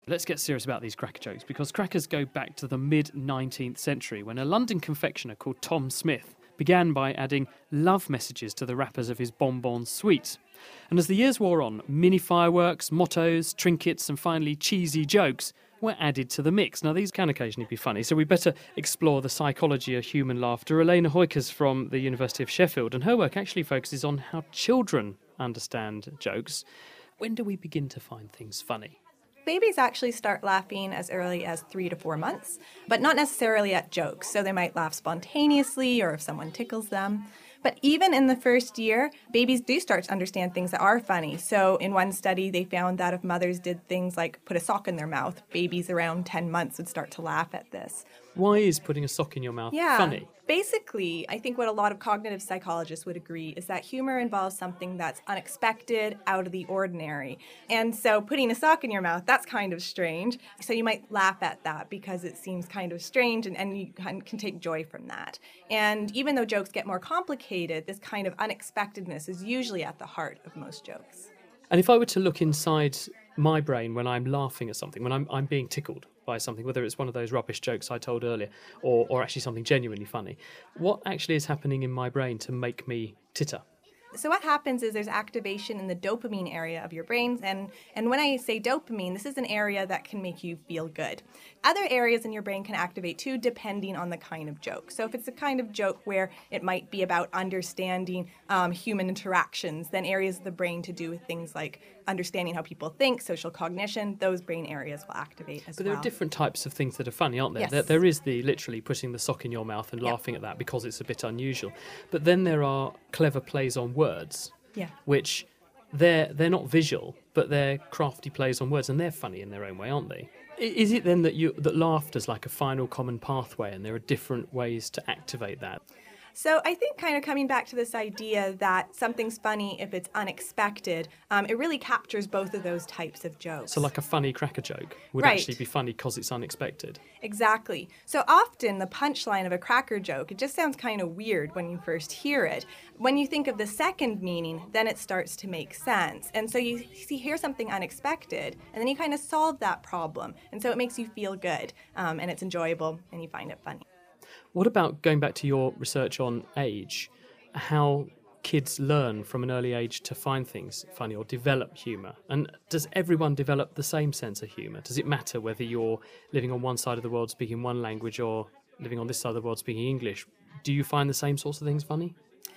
Let's get serious about these cracker jokes, because crackers go back to the mid-19th century when a London confectioner called Tom Smith began by adding love messages to the wrappers of his bonbon sweets. And as the years wore on, mini fireworks, mottos, trinkets and finally cheesy jokes were added to the mix. Now, these can occasionally be funny, so we better explore the psychology of human laughter. Elena Hoykers from the University of Sheffield, and her work actually focuses on how children understand jokes. When do we begin to find things funny? Babies actually start laughing as early as 3 to 4 months, but not necessarily at jokes. So they might laugh spontaneously or if someone tickles them. But even in the first year, babies do start to understand things that are funny. So in one study, they found that if mothers did things like put a sock in their mouth, babies around 10 months would start to laugh at this. Why is putting a sock in your mouth funny? Basically, I think what a lot of cognitive psychologists would agree is that humor involves something that's unexpected, out of the ordinary. And so putting a sock in your mouth, that's kind of strange. So you might laugh at that because it seems kind of strange and you can take joy from that. And even though jokes get more complicated, this kind of unexpectedness is usually at the heart of most jokes. And if I were to look inside my brain when I'm laughing at something, when I'm being tickled by something, whether it's one of those rubbish jokes I told earlier or actually something genuinely funny, what actually is happening in my brain to make me titter? So what happens is there's activation in the dopamine area of your brain. And when I say dopamine, this is an area that can make you feel good. Other areas in your brain can activate too, depending on the kind of joke. So if it's a kind of joke where it might be about understanding human interactions, then areas of the brain to do with things like understanding how people think, social cognition, those brain areas will activate as well. But there are different types of things that are funny, aren't there? Yes. There is the literally putting the sock in your mouth and laughing at that because it's a bit unusual. But then there are clever plays on words, which they're not visual, but they're crafty plays on words, and they're funny in their own way, aren't they? Is it then that laughter's like a final common pathway, and there are different ways to activate that? So I think kind of coming back to this idea that something's funny if it's unexpected, it really captures both of those types of jokes. So like a funny cracker joke would actually be funny because it's unexpected. Exactly. So often the punchline of a cracker joke, it just sounds kind of weird when you first hear it. When you think of the second meaning, then it starts to make sense. And so you hear something unexpected, and then you kind of solve that problem. And so it makes you feel good, and it's enjoyable, and you find it funny. What about going back to your research on age, how kids learn from an early age to find things funny or develop humour? And does everyone develop the same sense of humour? Does it matter whether you're living on one side of the world speaking one language or living on this side of the world speaking English? Do you find the same sorts of things funny?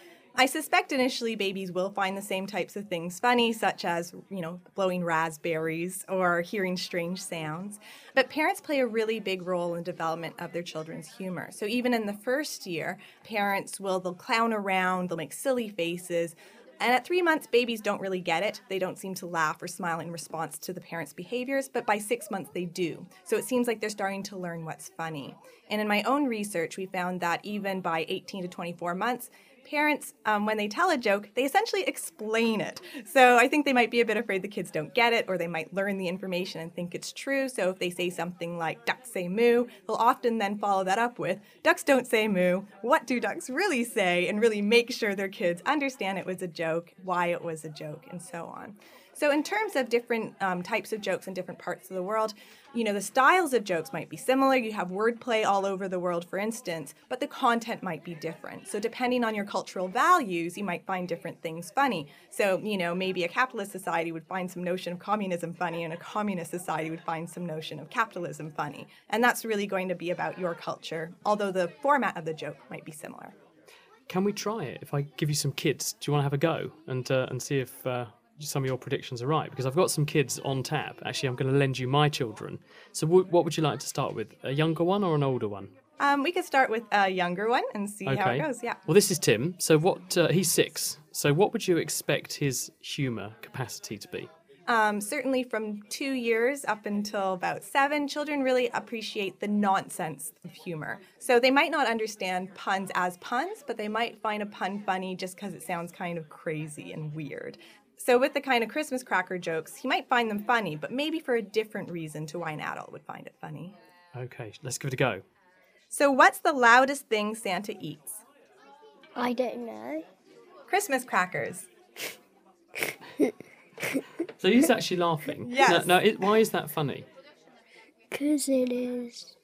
I suspect initially babies will find the same types of things funny, such as, blowing raspberries or hearing strange sounds. But parents play a really big role in the development of their children's humor. So even in the first year, parents they'll clown around, they'll make silly faces. And at 3 months, babies don't really get it. They don't seem to laugh or smile in response to the parents' behaviors, but by 6 months they do. So it seems like they're starting to learn what's funny. And in my own research, we found that even by 18 to 24 months, parents, when they tell a joke, they essentially explain it. So I think they might be a bit afraid the kids don't get it, or they might learn the information and think it's true. So if they say something like, ducks say moo, they'll often then follow that up with, ducks don't say moo, what do ducks really say? And really make sure their kids understand it was a joke, why it was a joke, and so on. So in terms of different types of jokes in different parts of the world, the styles of jokes might be similar. You have wordplay all over the world, for instance, but the content might be different. So depending on your cultural values, you might find different things funny. So, maybe a capitalist society would find some notion of communism funny, and a communist society would find some notion of capitalism funny. And that's really going to be about your culture, although the format of the joke might be similar. Can we try it? If I give you some kids, do you want to have a go and see if some of your predictions are right? Because I've got some kids on tap. Actually, I'm going to lend you my children. So what would you like to start with? A younger one or an older one? We could start with a younger one and see how it goes, yeah. Well, this is Tim. So he's 6. So what would you expect his humour capacity to be? Certainly from 2 years up until about 7, children really appreciate the nonsense of humor. So they might not understand puns as puns, but they might find a pun funny just because it sounds kind of crazy and weird. So with the kind of Christmas cracker jokes, he might find them funny, but maybe for a different reason to why an adult would find it funny. Okay, let's give it a go. So what's the loudest thing Santa eats? I don't know. Christmas crackers. So he's actually laughing. Yes. Now, why is that funny? 'Cause it is.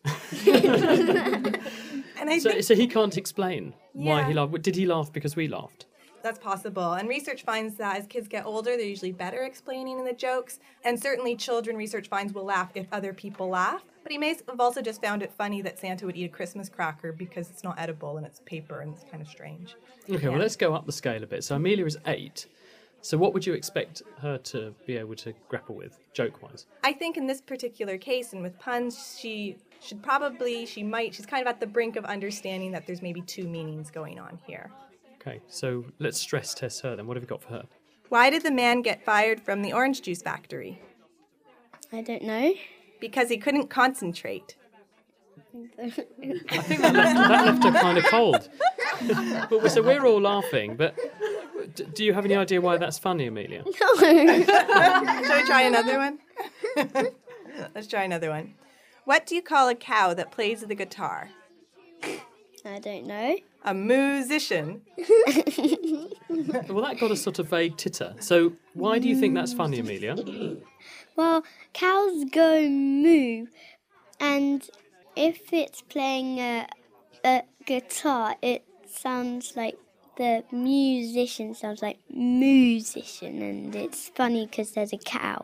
And I think So he can't explain why he Yeah. laughed. Did he laugh because we laughed? that's possible. And research finds that as kids get older, they're usually better explaining the jokes. And certainly children, research finds, will laugh if other people laugh. But he may have also just found it funny that Santa would eat a Christmas cracker because it's not edible and it's paper and it's kind of strange. Okay, well, let's go up the scale a bit. So Amelia is 8. So what would you expect her to be able to grapple with, joke-wise? I think in this particular case and with puns, she's kind of at the brink of understanding that there's maybe two meanings going on here. Okay, so let's stress test her then. What have you got for her? Why did the man get fired from the orange juice factory? I don't know. Because he couldn't concentrate. I think that left her kind of cold. So we're all laughing, but do you have any idea why that's funny, Amelia? Shall we try another one? Let's try another one. What do you call a cow that plays the guitar? I don't know. A musician. Well, that got a sort of vague titter. So why do you think that's funny, Amelia? Well, cows go moo, and if it's playing a guitar, it sounds like the musician sounds like musician, and it's funny because there's a cow.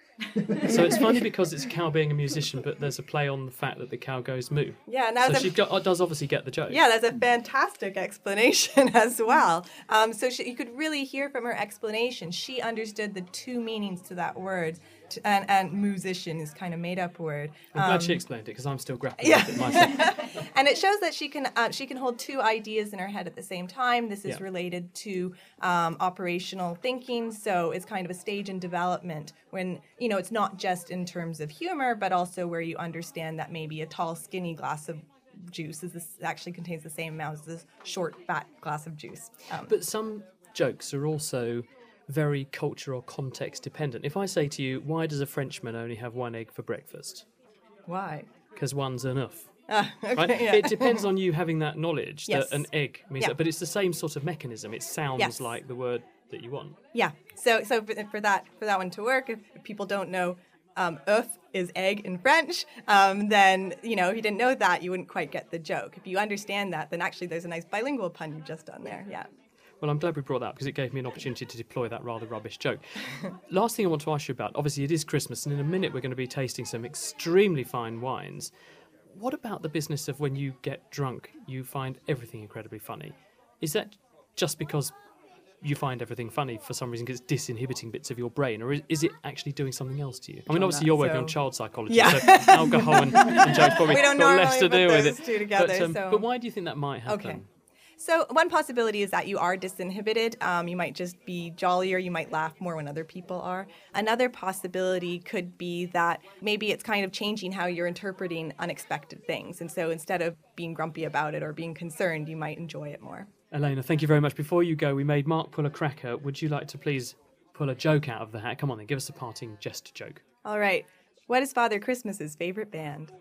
So it's funny because it's a cow being a musician, but there's a play on the fact that the cow goes moo. Yeah, now So she does obviously get the joke. Yeah, that's a fantastic explanation as well. You could really hear from her explanation. She understood the two meanings to that word, and musician is kind of made-up word. I'm glad she explained it because I'm still grappling with it myself. And it shows that she can hold two ideas in her head at the same time. This is related to operational thinking, so it's kind of a stage in development when, it's not just in terms of humor, but also where you understand that maybe a tall, skinny glass of juice actually contains the same amount as this short, fat glass of juice. But some jokes are also very culture or context dependent. If I say to you, why does a Frenchman only have one egg for breakfast? Why? Because one's enough. Okay, Right? yeah. It depends on you having that knowledge Yes. that an egg means Yeah. that, but it's the same sort of mechanism. It sounds Yes. like the word that you want. Yeah. So for that one to work, if people don't know œuf is egg in French, then if you didn't know that, you wouldn't quite get the joke. If you understand that, then actually there's a nice bilingual pun you've just done there. Yeah. Well, I'm glad we brought that up because it gave me an opportunity to deploy that rather rubbish joke. Last thing I want to ask you about, obviously it is Christmas, and in a minute we're going to be tasting some extremely fine wines. What about the business of when you get drunk, you find everything incredibly funny? Is that just because you find everything funny for some reason because it's disinhibiting bits of your brain, or is it actually doing something else to you? I mean, obviously you're working on child psychology, Yeah. so alcohol and jokes probably We don't got less to normally do put with those it. two together, But why do you think that might happen? Okay. So one possibility is that you are disinhibited. You might just be jollier. You might laugh more when other people are. Another possibility could be that maybe it's kind of changing how you're interpreting unexpected things. And so instead of being grumpy about it or being concerned, you might enjoy it more. Elena, thank you very much. Before you go, we made Mark pull a cracker. Would you like to please pull a joke out of the hat? Come on then, give us a parting jest joke. All right. What is Father Christmas's favorite band?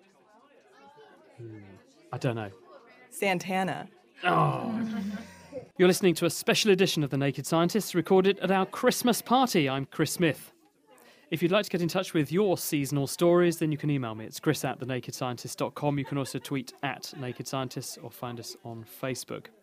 I don't know. Santana. You're listening to a special edition of The Naked Scientists recorded at our Christmas party. I'm Chris Smith. If you'd like to get in touch with your seasonal stories, then you can email me. It's chris@thenakedscientist.com. You can also tweet @nakedscientists or find us on Facebook.